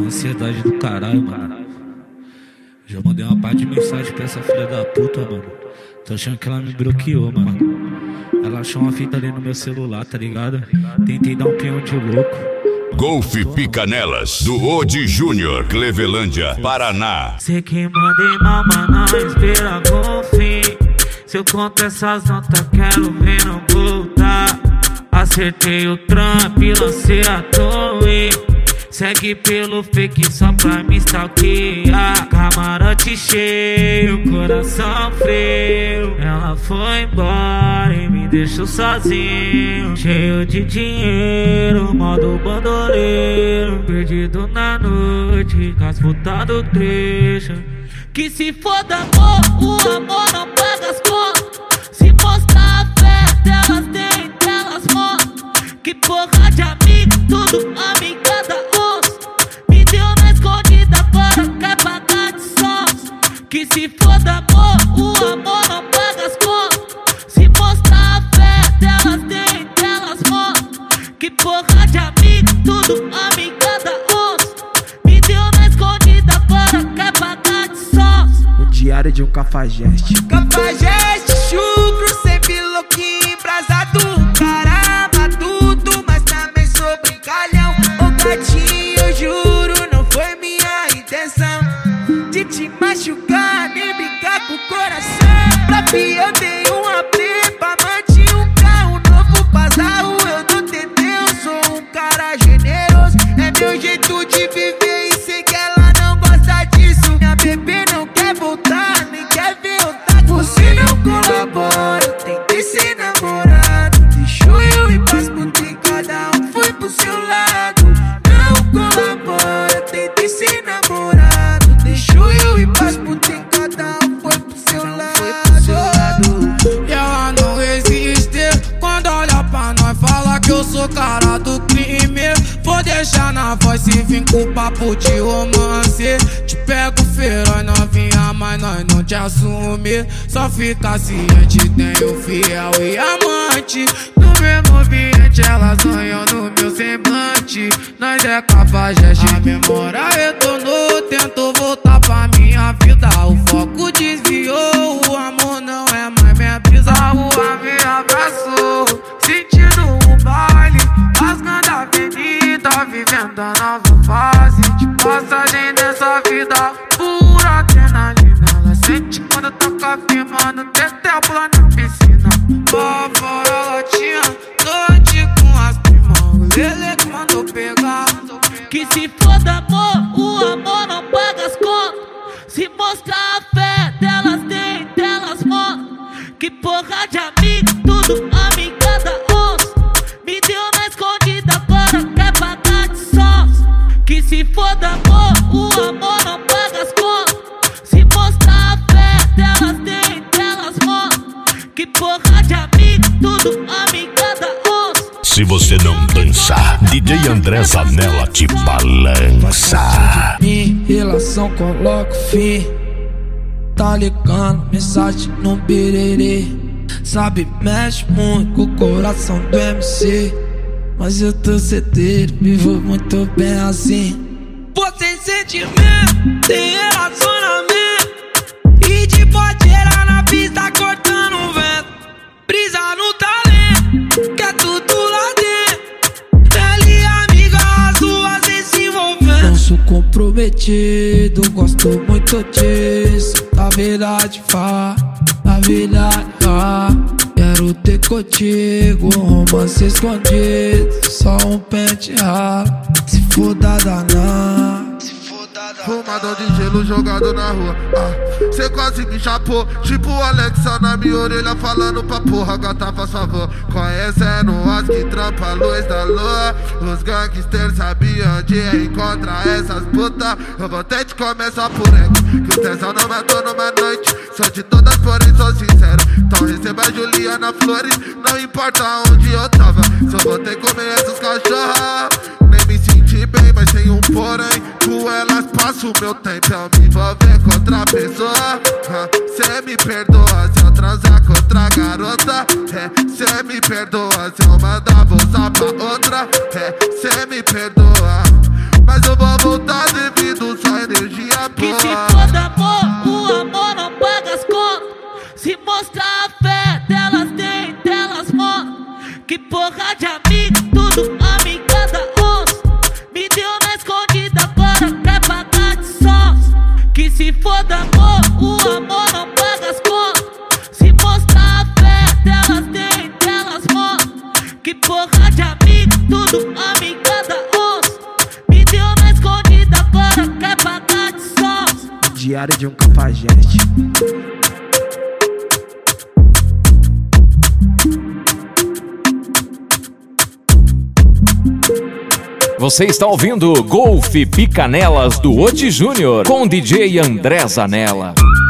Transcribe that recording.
Ansiedade do caralho, mano. Já mandei uma parte de mensagem pra essa filha da puta, mano. Tô achando que ela me bloqueou, mano. Ela achou uma fita ali no meu celular, tá ligado? Tentei dar um peão de louco. Golfe Picanelas, do Odi Júnior, Clevelândia, Paraná. Sei que mandei mal, mas não espera golfe. Se eu conto essas notas, quero ver não voltar. Acertei o Trump, lancei a torre. Segue pelo fake só pra me stalkear. Camarote cheio, coração frio. Ela foi embora e me deixou sozinho. Cheio de dinheiro, modo bandoleiro. Perdido na noite, com as putas do trecho. Que se foda amor, o amor não paga as contas. Se mostrar a fé delas tem, delas mostram. Que porra de amigo, tudo amigada onça. Me deu na escondida, agora quer pagar de sons. Que se foda amor, o amor não paga as contas. Se mostrar a fé delas tem, delas mostram. Que porra de amigo, tudo amigada onça. Me deu na escondida, agora quer pagar de sons. O diário de um cafajeste. Cafajeste, chucro, sempre louquinho, embrasado. Cara matuto, mas também sou brincalhão. Ô gatinho, eu juro, não foi minha intenção de te machucar, nem brincar com o coração. Pra fi eu dei uma prepa, manti um carro novo Pazarro. Eu não tentei, eu sou um cara generoso. É meu jeito de viver e sei que ela não gosta disso. Minha bebê não quer voltar, nem quer ver eu tá. Você não colabora, tentei ser namorado. Deixou eu ir pras putas, cada um foi pro seu lado. Não colabora, tentei ser namorado. Deixou eu ir pras putas, cada um foi pro seu lado. E ela não existe. Quando olha pra nós, fala que eu sou cara do crime. Vou deixar na voz e vim com papo de romance. Te pego feroz, novinha, mas nós não te assume. Só fica ciente, tenho fiel e amante. No mesmo ambiente, elas sonham no meu semblante. Nós é cafajeste, a memória retornou. Tento voltar pra minha vida, o foco desviou. O amor não é mais minha brisa, a rua me abraçou. Sentindo o baile, rasgando a avenida, vivendo a nova fase de passagem dessa vida. Pura adrenalina, ela sente quando toca firmando. Teté pula na piscina, lá fora latinha, noite com as primas. O Lele que mandou pegar. Que se foda amor, o amor não paga as contas. Se mostrar a fé delas tem, delas mostram. Que porra de amigo, tudo amigada onça. Me deu na escondida, agora quer pagar de sons. Que se foda amor, o amor não paga as contas. Se mostrar a fé delas tem, delas mostram. Que porra de amigo, tudo amigada onça. Se você não dançar, DJ André Zanella te balança. Em relação, coloco fim. Tá ligando, mensagem no birerê. Sabe, mexe muito com o coração do MC. Mas eu tô certeiro, vivo muito bem assim. Pô, sem sentimento, tem relacionamento. E de boteira na pista cortando o vento. Brisa no talento, que é tudo lá dentro. Ela e amiga, as duas sem se envolvendo. Não sou comprometido, gosto muito disso. Da verdade, da verdade, quero ter contigo um romance escondido. Só um pente ralo, se for da danar. Fumador de gelo jogado na rua. Cê quase me chapou, tipo Alexa na minha orelha falando pra porra, gata faz favor. Conhecendo as que trampa a luz da lua. Os gangsters sabiam onde encontrar essas putas. Eu vou ter de começar por ego, que o tesão não matou numa noite. Sou de todas, porém sou sincero. Então receba a Juliana Flores, não importa onde eu tava. Só vou ter que comer essas cachorras. Nem me senti bem, mas tem um porém. Com elas passo o meu tempo, eu me envolver com outra pessoa. Cê me perdoa se eu transar com outra garota. Cê me perdoa se eu mandar você passar pra outra, cê me perdoa. Mas eu vou voltar devido sua energia Que boa. se for amor, o amor não paga as contas. Se mostrar a fé delas tem, delas mostram. Que porra de amigo, tudo amiga da onça. Me deu na escondida, agora quer pagar de sons. Que se for amor, o amor não paga as contas. Se mostrar a fé delas tem, delas mostram. Que porra de amigo, tudo amiga da onça. Me deu na escondida, agora quer pagar de sons. Diário de um cafajeste. Você está ouvindo Golfe Picanelas do Oti Júnior com DJ André Zanella.